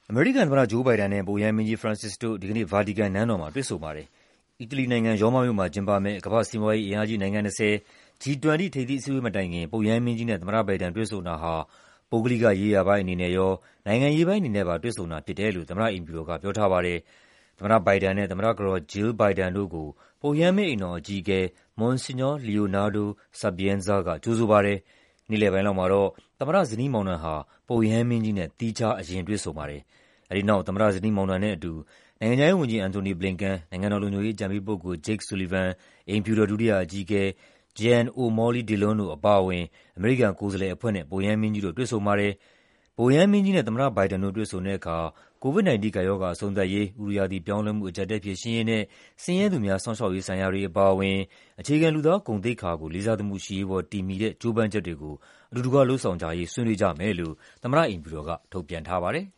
အမေရိကန်သမ္မတ ဂျိုးဘိုင်ဒန်နဲ့ ပုပ်ရဟန်းမင်းကြီး ဖရန့်စစ်တို့ ဒီကနေ့ ဗာတီကန်နန်းတော်မှာ တွေ့ဆုံပါတယ်။ အီတလီနိုင်ငံ၊ ရောမမြို့မှာကျင်းပမယ့် ကမ္ဘာ့စီးပွားရေးအင်အားကြီးနိုင်ငံ 20 G20 ထိပ်သီးအစည်းအဝေးမတိုင်ခင် ပုပ်ရဟန်းမင်းကြီးနဲ့ သမ္မတဘိုင်ဒန် တွေ့ဆုံတာဟာ ပုဂ္ဂလိကရေးရာပိုင်းအနေနဲ့ရော နိုင်ငံရေးပိုင်းအနေနဲ့ပါ တွေ့ဆုံတာဖြစ်တယ်လို့ သမ္မတအိမ်ဖြူတော်က ပြောထားပါတယ်။ သမ္မတဘိုင်ဒန်နဲ့ သမ္မတကတော် Jill Biden တို့ကို ပုပ်ရဟန်းမင်းအိမ်တော်အကြီးအကဲ Monsignor Leonardo Sapienza က ကြိုဆိုပါတယ်။ နေ့လည်ပိုင်းလောက်မှာတော့ သမ္မတဇနီးမောင်နှံဟာ ပုပ်ရဟန်းမင်းကြီးနဲ့ သီးခြား အရင်တွေ့ဆုံပါတယ်။ အဲဒီနောက် သမ္မတဇနီးမောင်နှံနဲ့အတူ နိုင်ငံခြားရေးဝန်ကြီး Antony Blinken ၊ နိုင်ငံတော်လုံခြုံရေးအကြံပေးပုဂ္ဂိုလ် Jake Sullivan ၊ အိမ်ဖြူတော် ဒုတိယအကြီးအကဲ Jen O'Malley Dillon တို့အပါအဝင် အမေရိကန်ကိုယ်စားလှယ်အဖွဲ့နဲ့ ပုပ်ရဟန်းမင်းကြီးတို့ တွေ့ဆုံပါတယ်။ ပုပ်ရဟန်းမင်းကြီးနဲ့ သမ္မတဘိုင်ဒန်တို့ တွေ့ဆုံတဲ့အခါ COVID-19 ကပ်ရောဂါအဆုံးသတ်ရေး၊ ဥတုရာသီပြောင်းလဲမှု အကျပ်အတည်းဖြေရှင်းရေးနဲ့ ဆင်းရဲသူများ စောင့်ရှောက်ရေးဆိုင်ရာတွေအပါအဝင် အခြေခံလူသားဂုဏ်သိက္ခာကို လေးစားသမှုရှိရေးပေါ် တည်မှီတဲ့ ကြိုးပမ်းချက်တွေကို အတူတကွ လုပ်ဆောင်ကြရေး ဆွေးနွေးကြမယ်လို့ သမ္မတအိမ်ဖြူတော်က ထုတ်ပြန်ထားပါတယ်